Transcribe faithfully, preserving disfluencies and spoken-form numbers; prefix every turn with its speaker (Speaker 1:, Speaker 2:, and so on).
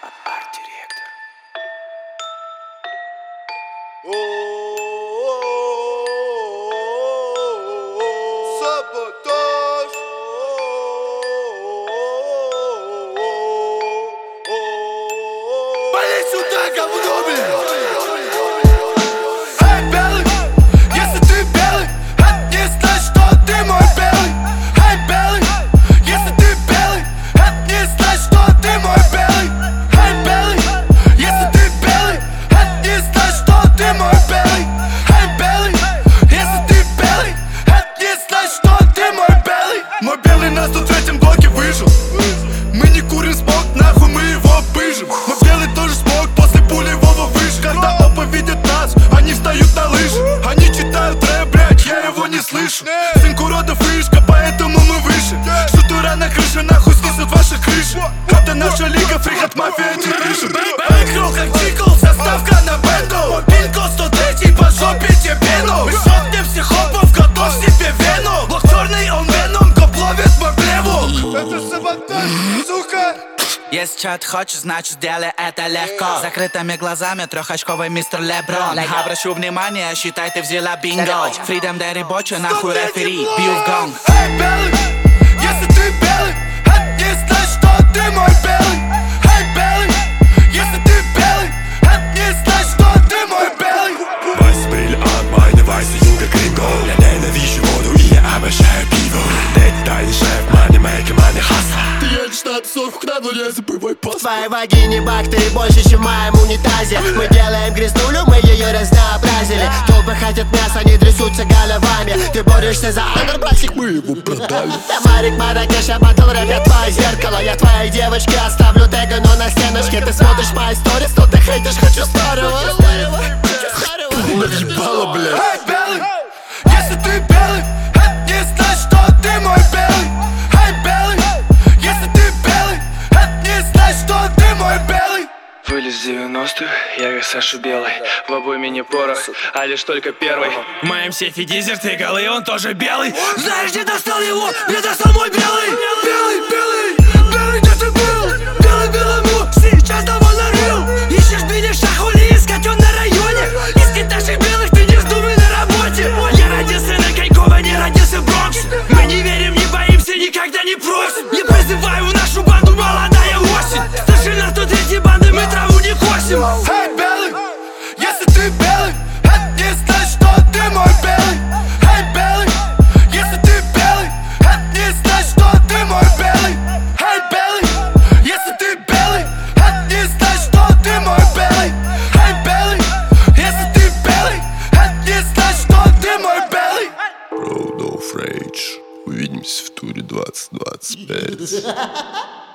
Speaker 1: Арт-директор.
Speaker 2: Саботаж. Вали сюда, говно, блядь! Эй, белый, если ты белый, это не значит, что ты мой белый. Эй, белый, если ты белый, это не значит, что ты мой белый. Эй, белый, если ты белый, это не значит, что ты мой белый. Эй, белый, если ты белый, это не значит, что ты мой белый. Мой белый нас тут в этом блоке выжил. Мы не курим смог, нахуй мы его пыжим. Мой белый тоже смог после пули Вова выше. Когда опа видят нас, они встают на лыжи. Они читают рэп, блядь, я его не слышу. Сын уродов вышка, поэтому мы выше. Шутура на крыше, нахуй снесут ваши крыши. Это наша лига, фрихат мафия, эти крыши. Бэкролл как чикл, заставка на бенду. Пинко сто три, по жопе тебе ну. Мы шотнем всех хопов, готов себе вену. Блок черный, он веном, коп ловит мой плеву. Это саботаж, сука.
Speaker 3: Если что ты хочешь, значит сделай это легко. Закрытыми глазами трехочковый мистер Леброн. Обращу внимание, считай ты взяла бинго. Фридом да рабочая, нахуй рефери, бью в гонг.
Speaker 2: Эй, белый, если ты белый, это не значит, что ты мой белый. Эй, белый, если ты белый, это не значит, что ты мой белый.
Speaker 4: Вася бриллиант, meine weiße Jugend Gringo. Я ненавижу воду и я обожаю пиво. Ты тайный шеф, moneymaker, money hustler. Ты едешь на тусовку на дворе, забывай паспорт.
Speaker 5: В твоей вагине бактерий больше, чем в моем унитазе. Мы делаем грязнулю, мы ее разнообразили. Толпы хотят мяса, они трясутся головами. Ты борешься за андер, братик, мы его продали. Я Марик Маракеш, я батл рэп, я твое зеркало. Я твоей девочке оставлю тега, но на стеночке. Ты смотришь мои сторис, то ты хейтишь, хочу старого.
Speaker 4: Наебало, блядь.
Speaker 2: Эй, белый, если ты белый, это не значит, что ты мой белый. Эй, белый, если ты белый, это не значит, что ты мой белый.
Speaker 6: Вылез девяностых, я как Саша Белый. В обойме не порох, а лишь только первый. В моем сейфе дизерт и голы, он тоже белый. Знаешь, где достал его? Я достал мой белый.
Speaker 2: Белый, белый, белый, где ты был? Белый, белому
Speaker 6: Сейчас довольно рыл. Ищешь меня, шахули, искать он на районе. Искать наших белых, ты не вздумай на работе. Я родился на Кайкова, не родился в Бронксе. Мы не верим, не боимся, никогда не просим. Я призываю в нашу банду молодая осень. Старшина сто третьей банды, мы траву не косим.
Speaker 2: Эй, белый, если ты белый, это не значит, что ты мой белый. Эй, белый, если ты белый, это не значит, что ты мой белый. Эй, белый, если ты белый, это не значит, что ты мой белый. Эй, белый, если ты белый, это не значит, что ты мой белый.
Speaker 4: Road of Rage. Увидимся в туре двадцать двадцать пять.